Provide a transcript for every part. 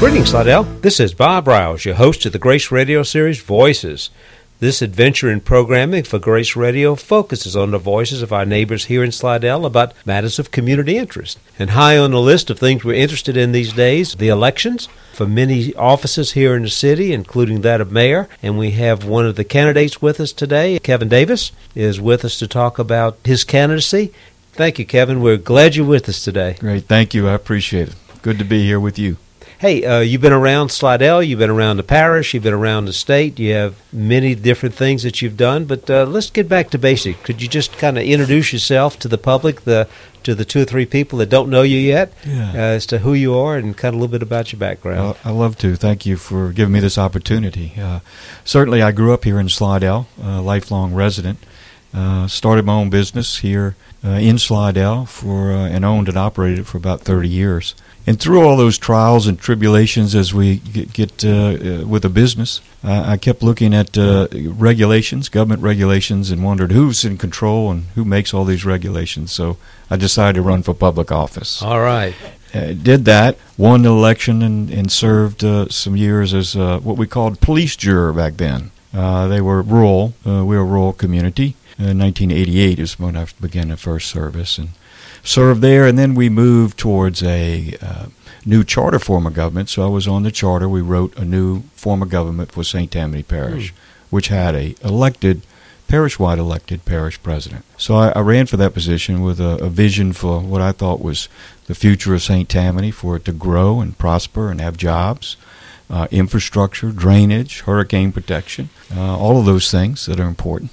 Greetings, Slidell. This is Bob Rouse, your host of the Grace Radio series, Voices. This adventure in programming for Grace Radio focuses on the voices of our neighbors here in Slidell about matters of community interest. And high on the list of things we're interested in these days, the elections for many offices here in the city, including that of mayor. And we have one of the candidates with us today. Kevin Davis is with us to talk about his candidacy. Thank you, Kevin. We're glad you're with us today. Great. Thank you. I appreciate it. Good to be here with you. Hey, you've been around Slidell, you've been around the parish, you've been around the state, you have many different things that you've done, but let's get back to basics. Could you just kind of introduce yourself to the public, to the two or three people that don't know you yet, as to who you are and kind of a little bit about your background? I'd love to. Thank you for giving me this opportunity. Certainly, I grew up here in Slidell, a lifelong resident. Started my own business here in Slidell and owned and operated it for about 30 years. And through all those trials and tribulations as we get with a business, I kept looking at regulations, government regulations, and wondered who's in control and who makes all these regulations. So I decided to run for public office. All right. Did that, won the election, and served some years as what we called police juror back then. They were rural. We were a rural community. 1988 is when I began the first service and served there, and then we moved towards a new charter form of government. So I was on the charter. We wrote a new form of government for St. Tammany Parish, which had a parish-wide elected parish president. So I ran for that position with a vision for what I thought was the future of St. Tammany, for it to grow and prosper and have jobs, infrastructure, drainage, hurricane protection, all of those things that are important.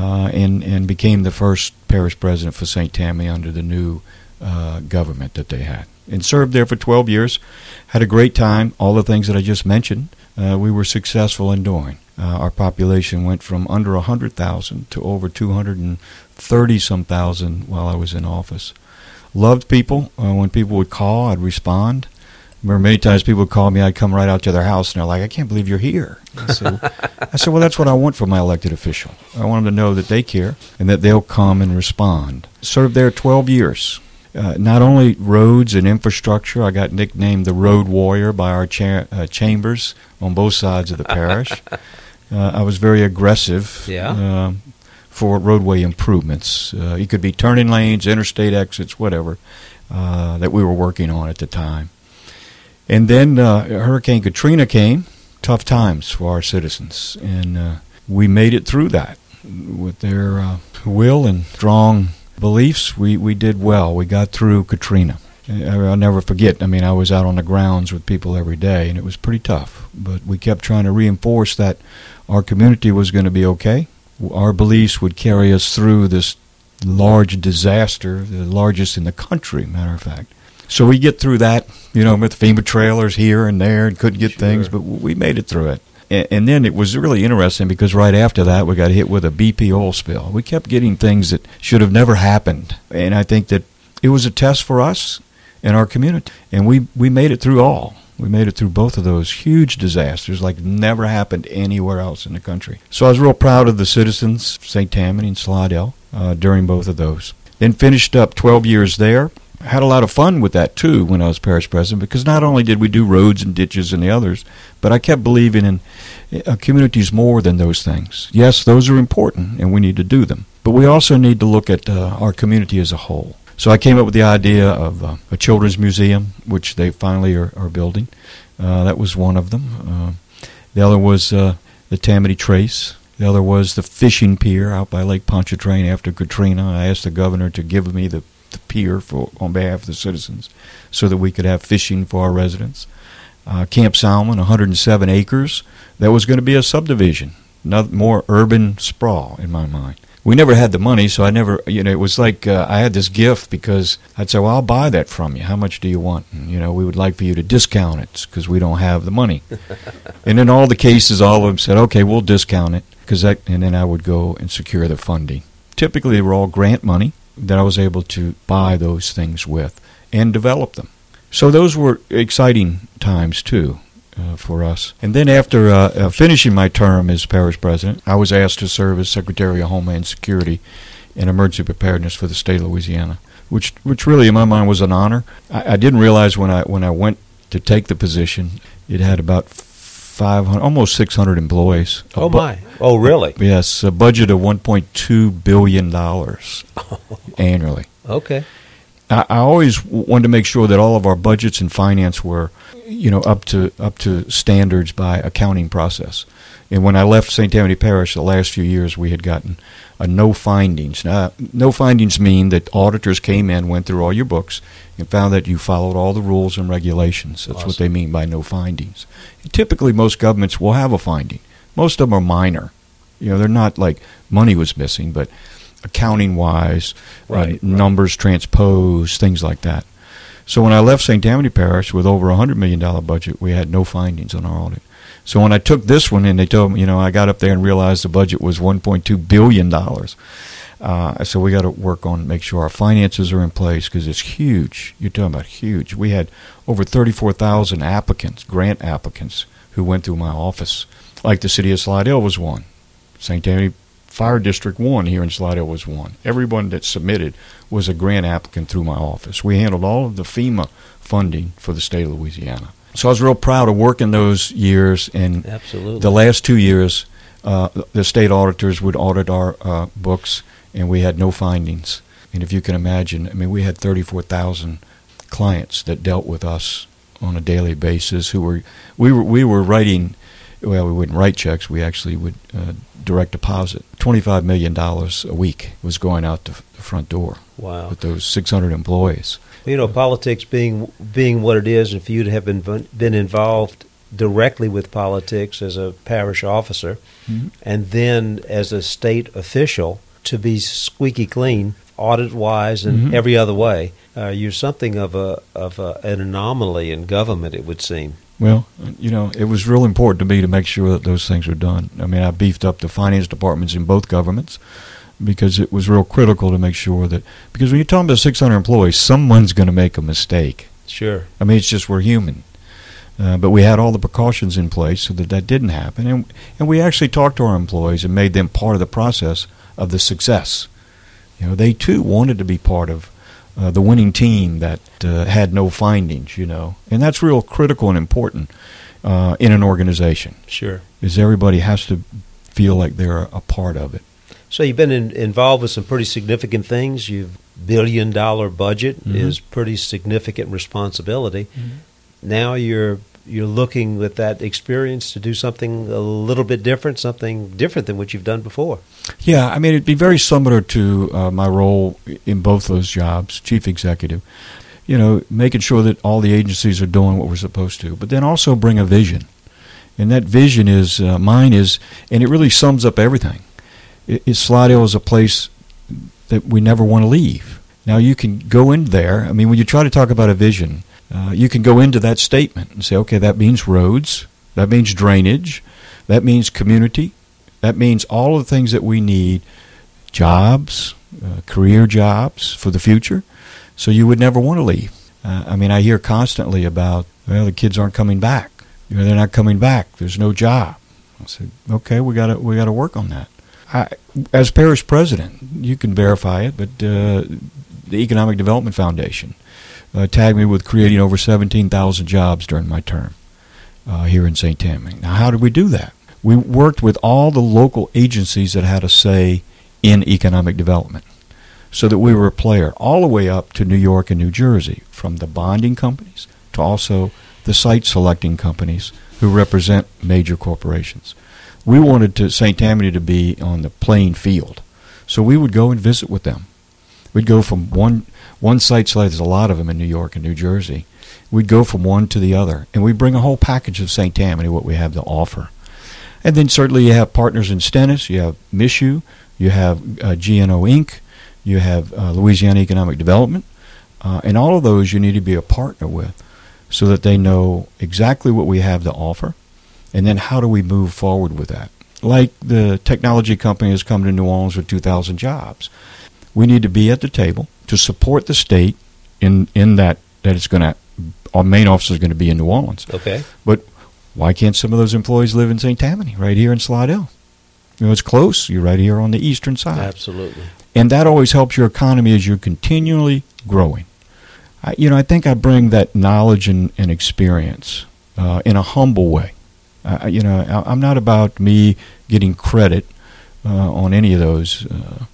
And became the first parish president for St. Tammany under the new government that they had. And served there for 12 years, had a great time, all the things that I just mentioned, we were successful in doing. Our population went from under 100,000 to over 230-some thousand while I was in office. Loved people. When people would call, I'd respond. I remember many times people would call me, I'd come right out to their house, and they're like, I can't believe you're here. I said, well, that's what I want from my elected official. I want them to know that they care and that they'll come and respond. Served there 12 years. Not only roads and infrastructure, I got nicknamed the Road Warrior by our chambers on both sides of the parish. I was very aggressive for roadway improvements. It could be turning lanes, interstate exits, whatever, that we were working on at the time. And then Hurricane Katrina came, tough times for our citizens, and we made it through that. With their will and strong beliefs, we did well. We got through Katrina. I'll never forget, I was out on the grounds with people every day, and it was pretty tough. But we kept trying to reinforce that our community was going to be okay. Our beliefs would carry us through this large disaster, the largest in the country, matter of fact. So we get through that, with FEMA trailers here and there and couldn't get things, but we made it through it. And then it was really interesting because right after that we got hit with a BP oil spill. We kept getting things that should have never happened. And I think that it was a test for us and our community. And we made it through all. We made it through both of those huge disasters like never happened anywhere else in the country. So I was real proud of the citizens, St. Tammany and Slidell, during both of those. Then finished up 12 years there. Had a lot of fun with that, too, when I was parish president, because not only did we do roads and ditches and the others, but I kept believing in communities more than those things. Yes, those are important, and we need to do them. But we also need to look at our community as a whole. So I came up with the idea of a children's museum, which they finally are building. That was one of them. The other was the Tammany Trace. The other was the fishing pier out by Lake Pontchartrain after Katrina. I asked the governor to give me the pier on behalf of the citizens so that we could have fishing for our residents. Camp Salmon, 107 acres. That was going to be a subdivision, more urban sprawl in my mind. We never had the money, so I never, it was like I had this gift because I'd say, well, I'll buy that from you. How much do you want? And, we would like for you to discount it because we don't have the money. And in all the cases, all of them said, okay, we'll discount it, and then I would go and secure the funding. Typically, they were all grant money that I was able to buy those things with and develop them. So those were exciting times, too, for us. And then after finishing my term as parish president, I was asked to serve as Secretary of Homeland Security and Emergency Preparedness for the state of Louisiana, which really in my mind was an honor. I didn't realize when I went to take the position It had about 500, almost 600 employees. Oh, my. Oh, really? Yes, a budget of $1.2 billion annually. Okay. I always wanted to make sure that all of our budgets and finance were, up to standards by accounting process. And when I left St. Tammany Parish the last few years, we had gotten a no findings. Now, no findings mean that auditors came in, went through all your books, and found that you followed all the rules and regulations. That's what they mean by no findings. And typically, most governments will have a finding. Most of them are minor. They're not like money was missing, but accounting-wise, numbers transposed, things like that. So when I left St. Tammany Parish with over a $100 million budget, we had no findings on our audit. So when I took this one and they told me, I got up there and realized the budget was $1.2 billion. I said, we got to work on make sure our finances are in place because it's huge. You're talking about huge. We had over 34,000 applicants, grant applicants, who went through my office. Like the city of Slidell was one. St. Tammany Fire District 1 here in Slidell was one. Everyone that submitted was a grant applicant through my office. We handled all of the FEMA funding for the state of Louisiana. So I was real proud of working those years. And absolutely. The last 2 years, the state auditors would audit our books, and we had no findings. And if you can imagine, we had 34,000 clients that dealt with us on a daily basis. We were writing. Well, we wouldn't write checks. We actually would direct deposit. $25 million a week was going out the front door. Wow. With those 600 employees. Politics being what it is, and for you to have been involved directly with politics as a parish officer, and then as a state official to be squeaky clean, audit-wise and every other way, you're something of an anomaly in government, it would seem. Well, it was real important to me to make sure that those things were done. I beefed up the finance departments in both governments because it was real critical to make sure that, because when you're talking about 600 employees, someone's going to make a mistake. Sure. It's just we're human. But we had all the precautions in place so that didn't happen. And we actually talked to our employees and made them part of the process of the success. They too wanted to be part of the winning team that had no findings, and that's real critical and important in an organization. Sure. Because everybody has to feel like they're a part of it. So you've been involved with some pretty significant things. $1 billion budget is pretty significant responsibility. Now you're looking with that experience to do something a little bit different, something different than what you've done before. Yeah, it'd be very similar to my role in both those jobs, chief executive. Making sure that all the agencies are doing what we're supposed to, but then also bring a vision. And that vision is, mine is, and it really sums up everything. Slidell is a place that we never want to leave. Now you can go in there, when you try to talk about a vision, you can go into that statement and say, okay, that means roads, that means drainage, that means community, that means all of the things that we need, jobs, career jobs for the future, so you would never want to leave. I hear constantly about, the kids aren't coming back. They're not coming back. There's no job. I said, okay, we got to work on that. As parish president, you can verify it, but the Economic Development Foundation tagged me with creating over 17,000 jobs during my term here in St. Tammany. Now, how did we do that? We worked with all the local agencies that had a say in economic development so that we were a player all the way up to New York and New Jersey, from the bonding companies to also the site-selecting companies who represent major corporations. We wanted St. Tammany to be on the playing field, so we would go and visit with them. We'd go from one site select, there's a lot of them in New York and New Jersey. We'd go from one to the other, and we'd bring a whole package of St. Tammany, what we have to offer. And then certainly you have partners in Stennis, you have MISHU, you have GNO Inc., you have Louisiana Economic Development, and all of those you need to be a partner with so that they know exactly what we have to offer, and then how do we move forward with that. Like the technology company has come to New Orleans with 2,000 jobs. We need to be at the table to support the state in that it's going to, our main office is going to be in New Orleans. Okay. But why can't some of those employees live in St. Tammany, right here in Slidell? It's close. You're right here on the eastern side. Absolutely. And that always helps your economy as you're continually growing. I think I bring that knowledge and experience in a humble way. I'm not about me getting credit on any of those.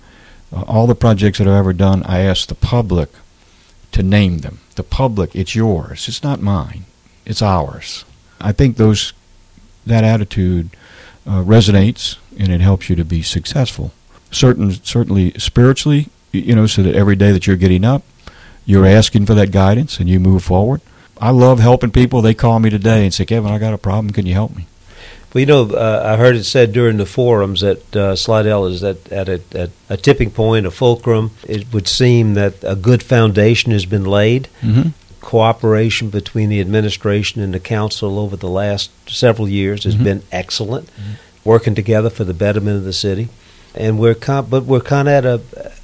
All the projects that I've ever done, I ask the public to name them. The public, it's yours. It's not mine. It's ours. I think that attitude resonates, and it helps you to be successful. Certainly spiritually, so that every day that you're getting up, you're asking for that guidance and you move forward. I love helping people. They call me today and say, Kevin, I got a problem. Can you help me? Well, I heard it said during the forums that Slidell is at a tipping point, a fulcrum. It would seem that a good foundation has been laid. Mm-hmm. Cooperation between the administration and the council over the last several years has been excellent, working together for the betterment of the city. And we're kind of at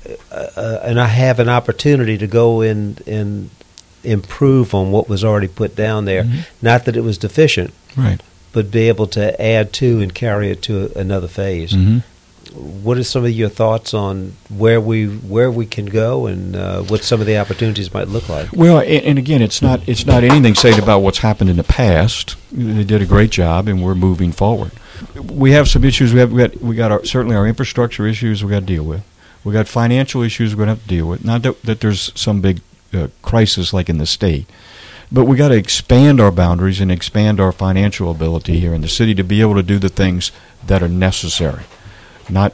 and I have an opportunity to go in and improve on what was already put down there. Mm-hmm. Not that it was deficient, right, but be able to add to and carry it to another phase. Mm-hmm. What are some of your thoughts on where we can go and what some of the opportunities might look like? Well, and again, it's not anything said about what's happened in the past. They did a great job, and we're moving forward. We have some issues. We got certainly our infrastructure issues we got to deal with. We got financial issues we're going to have to deal with. Not that there's some big crisis like in the state, but we got to expand our boundaries and expand our financial ability here in the city to be able to do the things that are necessary. Not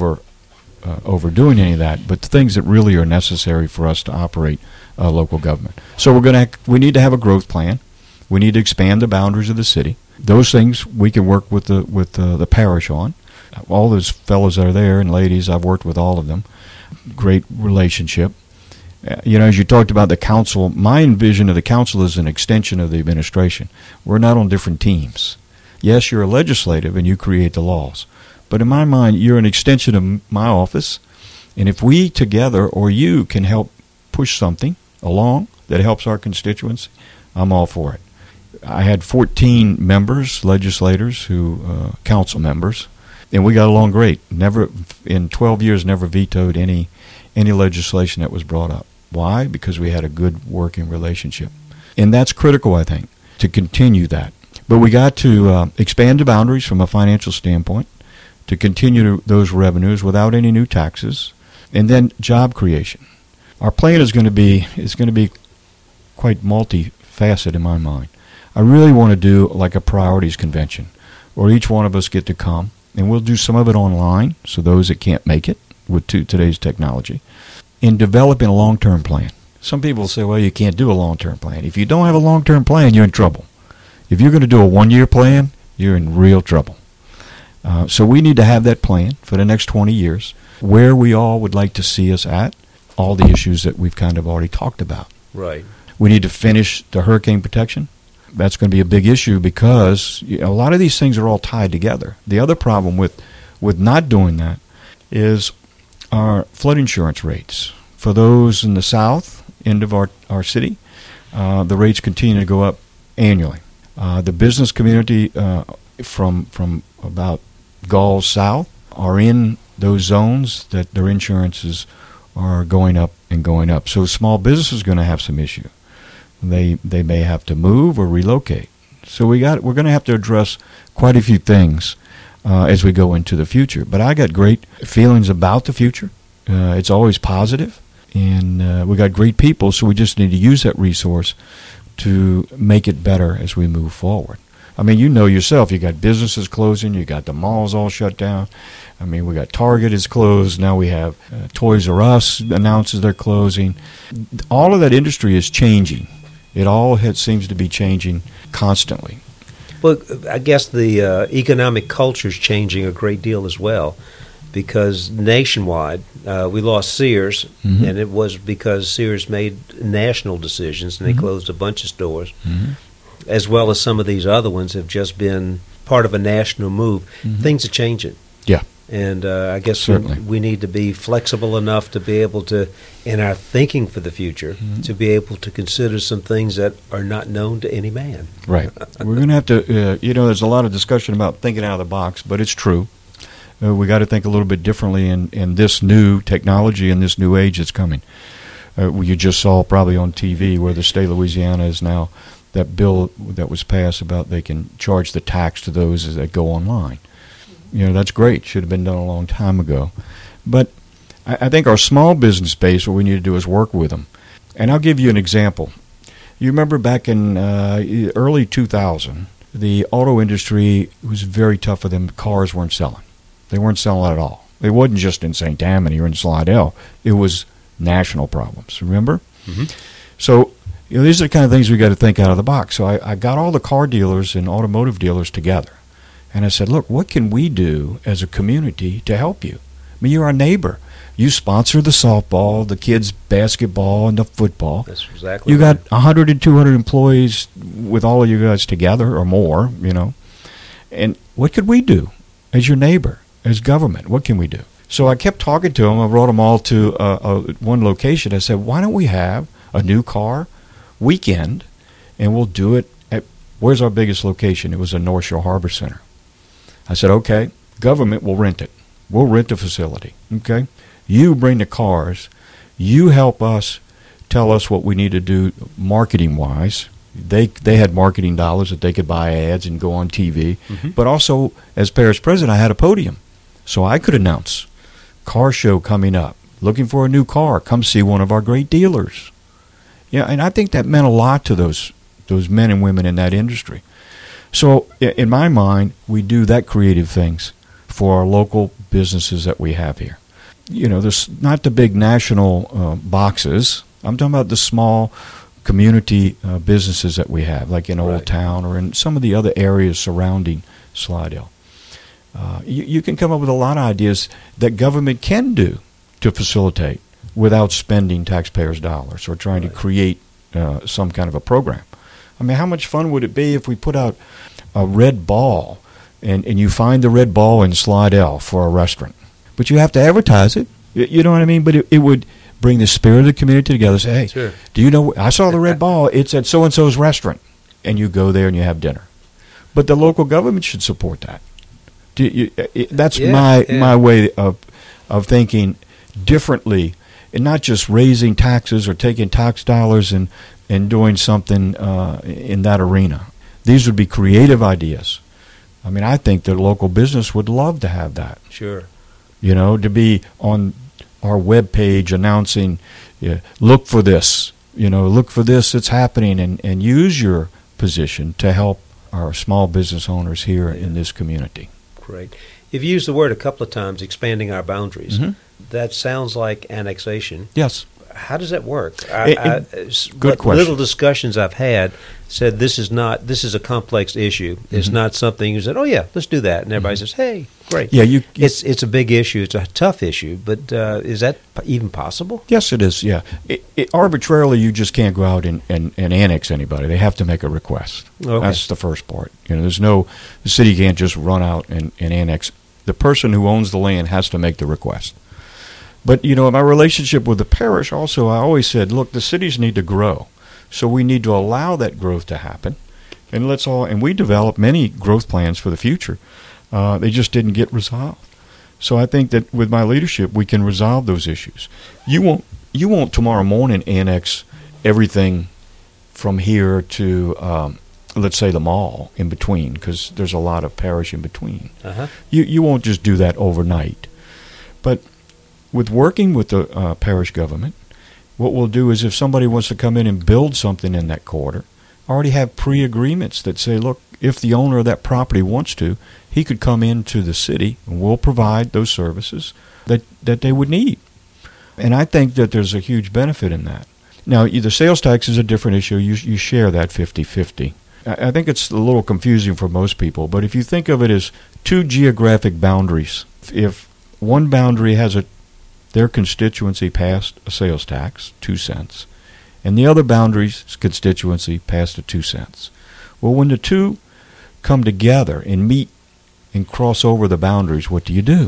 overdoing any of that, but the things that really are necessary for us to operate local government. So we need to have a growth plan. We need to expand the boundaries of the city. Those things we can work with the parish on. All those fellows that are there and ladies, I've worked with all of them. Great relationship. As you talked about the council, my vision of the council is an extension of the administration. We're not on different teams. Yes, you're a legislative and you create the laws. But in my mind, you're an extension of my office. And if we together or you can help push something along that helps our constituency, I'm all for it. I had 14 members, legislators, council members, and we got along great. Never, in 12 years, never vetoed any legislation that was brought up. Why? Because we had a good working relationship. And that's critical, I think, to continue that. But we got to expand the boundaries from a financial standpoint, to continue those revenues without any new taxes, and then job creation. Our plan is going to be quite multifaceted in my mind. I really want to do like a priorities convention, where each one of us get to come, and we'll do some of it online, so those that can't make it with today's technology, in developing a long-term plan. Some people say, well, you can't do a long-term plan. If you don't have a long-term plan, you're in trouble. If you're going to do a one-year plan, you're in real trouble. So we need to have that plan for the next 20 years, where we all would like to see us at, all the issues that we've kind of already talked about. Right. We need to finish the hurricane protection. That's going to be a big issue because a lot of these things are all tied together. The other problem with not doing that is our flood insurance rates. For those in the south end of our city, the rates continue to go up annually. The business community from about Gulls south are in those zones that their insurances are going up and going up. So small business is going to have some issue. They may have to move or relocate. So we're going to have to address quite a few things as we go into the future. But I got great feelings about the future. It's always positive, and we got great people. So we just need to use that resource to make it better as we move forward. I mean, you know yourself, you got businesses closing, you got the malls all shut down. I mean, we got Target is closed. Now we have Toys R Us announces they're closing. All of that industry is changing. It all seems to be changing constantly. Well, I guess the economic culture is changing a great deal as well, because nationwide we lost Sears, and it was because Sears made national decisions, and they closed a bunch of stores. As well as some of these other ones have just been part of a national move. Things are changing. Yeah. And I guess certainly we need to be flexible enough to be able to, in our thinking for the future, to be able to consider some things that are not known to any man. Right. We're going to have to, there's a lot of discussion about thinking out of the box, but it's true. We got to think a little bit differently in this new technology and this new age that's coming. You just saw probably on TV where the state of Louisiana is now that bill that was passed about they can charge the tax to those that go online. That's great. Should have been done a long time ago. But I think our small business space, what we need to do is work with them. And I'll give you an example. You remember back in early 2000, the auto industry was very tough for them. Cars weren't selling. They weren't selling at all. It wasn't just in St. Tammany or in Slidell. It was national problems, remember? Mm-hmm. So these are the kind of things we got to think out of the box. So I got all the car dealers and automotive dealers together. And I said, look, what can we do as a community to help you? I mean, you're our neighbor. You sponsor the softball, the kids' basketball, and the football. That's exactly You right. got 100 and 200 employees with all of you guys together or more, And what could we do as your neighbor, as government? What can we do? So I kept talking to them. I brought them all to one location. I said, why don't we have a new car weekend, and we'll do it at, where's our biggest location? It was the North Shore Harbor Center. I said, okay, government will rent it. We'll rent the facility, okay? You bring the cars. You help us, tell us what we need to do marketing-wise. They had marketing dollars that they could buy ads and go on TV. Mm-hmm. But also, as parish president, I had a podium. So I could announce, car show coming up, looking for a new car, come see one of our great dealers. Yeah, and I think that meant a lot to those men and women in that industry. So in my mind, we do that creative things for our local businesses that we have here. There's not the big national boxes. I'm talking about the small community businesses that we have, like in Old Town or in some of the other areas surrounding Slidell. You can come up with a lot of ideas that government can do to facilitate without spending taxpayers' dollars or trying to create some kind of a program. I mean, how much fun would it be if we put out a red ball and you find the red ball in Slidell for a restaurant? But you have to advertise it. You know what I mean? But it would bring the spirit of the community together. Say, hey, sure. Do you know, I saw the red ball. It's at so-and-so's restaurant. And you go there and you have dinner. But the local government should support that. That's my way of thinking differently, and not just raising taxes or taking tax dollars and doing something in that arena. These would be creative ideas. I mean, I think the local business would love to have that. Sure. To be on our web page announcing, look for this, look for this, it's happening, and use your position to help our small business owners here in this community. Great. You've used the word a couple of times, expanding our boundaries. Mm-hmm. That sounds like annexation. Yes. How does that work? Good question. Little discussions I've had said this is a complex issue. It's Mm-hmm. not something you said, oh yeah, let's do that, and everybody says, hey, great. Yeah, it's a big issue. It's a tough issue, but is that even possible? Yes, it is. Yeah, arbitrarily, you just can't go out and annex anybody. They have to make a request. Okay. That's the first part. The city can't just run out and annex. The person who owns the land has to make the request. But in my relationship with the parish, also, I always said, look, the cities need to grow, so we need to allow that growth to happen, and we developed many growth plans for the future. They just didn't get resolved. So I think that with my leadership, we can resolve those issues. You won't tomorrow morning annex everything from here to, let's say, the mall in between, because there's a lot of parish in between. Uh-huh. You won't just do that overnight. But with working with the parish government, what we'll do is if somebody wants to come in and build something in that quarter, already have pre-agreements that say, look, if the owner of that property wants to, he could come into the city and we'll provide those services that they would need. And I think that there's a huge benefit in that. Now, the sales tax is a different issue. You share that 50-50. I think it's a little confusing for most people, but if you think of it as two geographic boundaries, if one boundary has their constituency passed a sales tax, 2 cents, and the other boundary's constituency passed a 2 cents. Well, when the two come together and meet and cross over the boundaries, what do?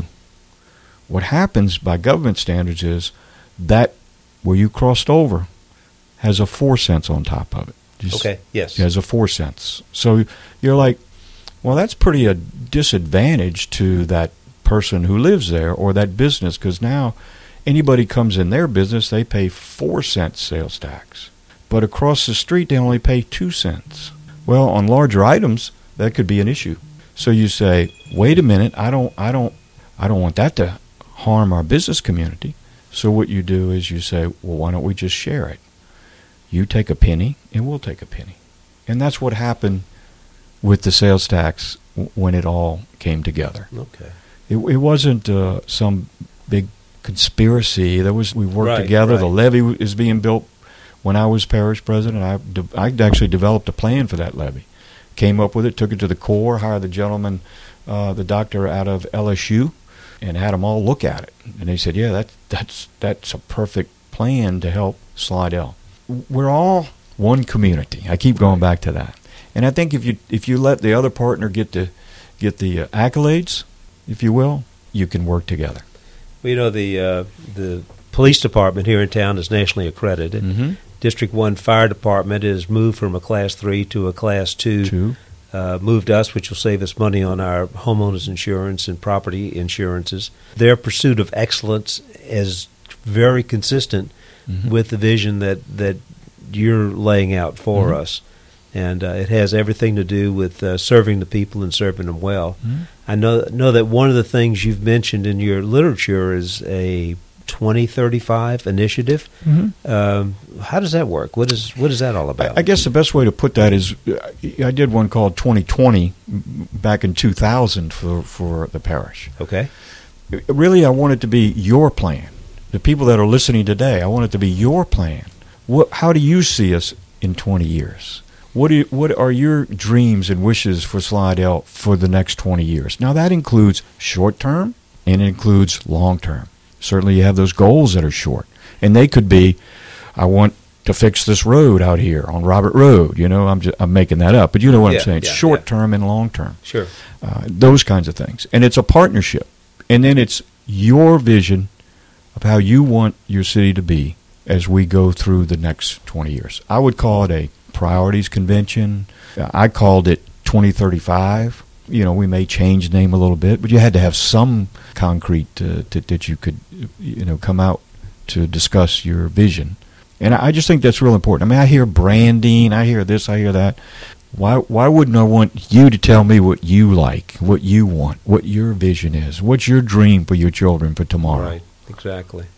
What happens by government standards is that where you crossed over has a 4 cents on top of it. Okay, yes. It has a 4 cents. So you're like, well, that's pretty a disadvantage to that person who lives there or that business, because now anybody comes in their business, they pay 4 cents sales tax. but across the street they only pay 2 cents. Well, on larger items, that could be an issue. So you say, wait a minute, I don't want that to harm our business community. So what you do is you say, well, why don't we just share it? You take a penny, and we'll take a penny. And that's what happened with the sales tax when it all came together. Okay. It wasn't some big conspiracy. We worked Right, together. right. The levee is being built. When I was parish president, I actually developed a plan for that levee. Came up with it, took it to the Corps, hired the gentleman, the doctor out of LSU, and had them all look at it. And they said, yeah, that's a perfect plan to help Slidell. We're all one community. I keep going back to that. And I think if you let the other partner get the accolades, if you will, you can work together. Well, you know, the police department here in town is nationally accredited. Mm-hmm. District 1 Fire Department is moved from a Class 3 to a Class 2. Moved us, which will save us money on our homeowners insurance and property insurances. Their pursuit of excellence is very consistent with the vision that you're laying out for us. And it has everything to do with serving the people and serving them well. I know that one of the things you've mentioned in your literature is a 2035 initiative. How does that work? What is that all about? I guess the best way to put that is I did one called 2020 back in 2000 for the parish. Okay. Really, I want it to be your plan. The people that are listening today, I want it to be your plan. How do you see us in 20 years? What are your dreams and wishes for Slidell for the next 20 years? Now, that includes short-term and it includes long-term. Certainly you have those goals that are short. And they could be, I want to fix this road out here on Robert Road. You know, I'm making that up. But you know what I'm saying. Short-term and long-term. Sure. Those kinds of things. And it's a partnership. And then it's your vision of how you want your city to be as we go through the next 20 years. I would call it a priorities convention. I called it 2035. You know, we may change the name a little bit, but you had to have some concrete that you could, come out to discuss your vision. And I just think that's real important. I mean, I hear branding, I hear this, I hear that. Why wouldn't I want you to tell me what you like, what you want, what your vision is, what's your dream for your children for tomorrow? Right, exactly.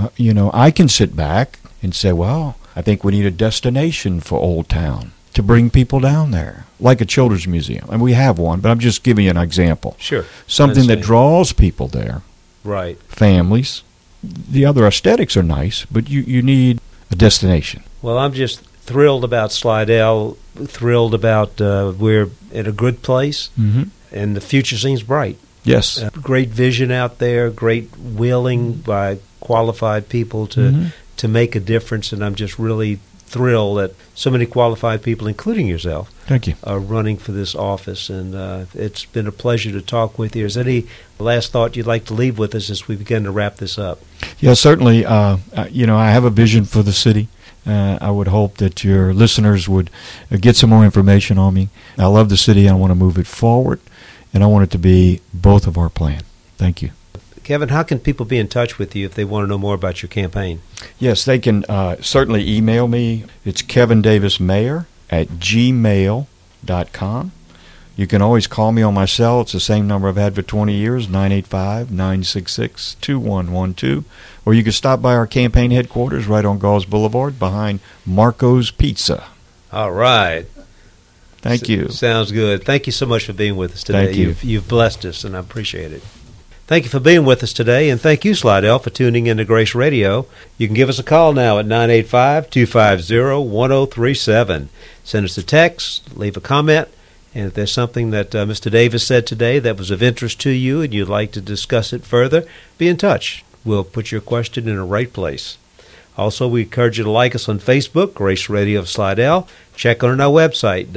I can sit back and say, well, I think we need a destination for Old Town to bring people down there, like a children's museum. And we have one, but I'm just giving you an example. Sure. Something that draws people there. Right. Families. The other aesthetics are nice, but you need a destination. Well, I'm just thrilled about Slidell, thrilled about we're in a good place, and the future seems bright. Yes. Great vision out there, great willing by qualified people to make a difference, and I'm just really thrilled that so many qualified people, including yourself, thank you, are running for this office. And it's been a pleasure to talk with you. Is there any last thought you'd like to leave with us as we begin to wrap this up? Yeah, certainly. I have a vision for the city. I would hope that your listeners would get some more information on me. I love the city. I want to move it forward, and I want it to be both of our plan. Thank you. Kevin, how can people be in touch with you if they want to know more about your campaign? Yes, they can certainly email me. It's kevindavismayor@gmail.com. You can always call me on my cell. It's the same number I've had for 20 years, 985-966-2112. Or you can stop by our campaign headquarters right on Gauls Boulevard behind Marco's Pizza. All right. Thank you. Sounds good. Thank you so much for being with us today. Thank you. You've blessed us, and I appreciate it. Thank you for being with us today, and thank you, Slidell, for tuning in to Grace Radio. You can give us a call now at 985-250-1037. Send us a text, leave a comment, and if there's something that Mr. Davis said today that was of interest to you and you'd like to discuss it further, be in touch. We'll put your question in the right place. Also, we encourage you to like us on Facebook, Grace Radio of Slidell. Check on our website,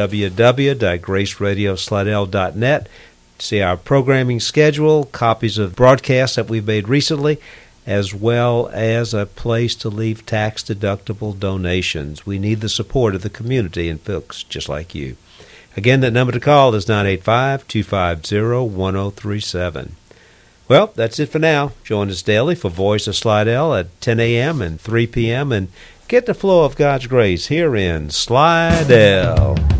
www.graceradioslidell.net. See our programming schedule, copies of broadcasts that we've made recently, as well as a place to leave tax-deductible donations. We need the support of the community and folks just like you. Again, that number to call is 985-250-1037. Well, that's it for now. Join us daily for Voice of Slidell at 10 a.m. and 3 p.m. and get the flow of God's grace here in Slidell.